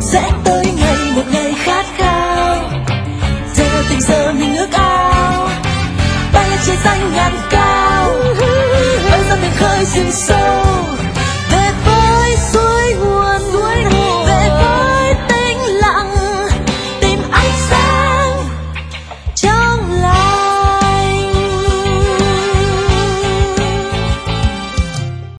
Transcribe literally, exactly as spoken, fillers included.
sẽ tới ngày một ngày khát khao, theo tình giờ mình ước ao, bay lên trời xanh ngàn cao, bay ra biển khơi rừng sâu.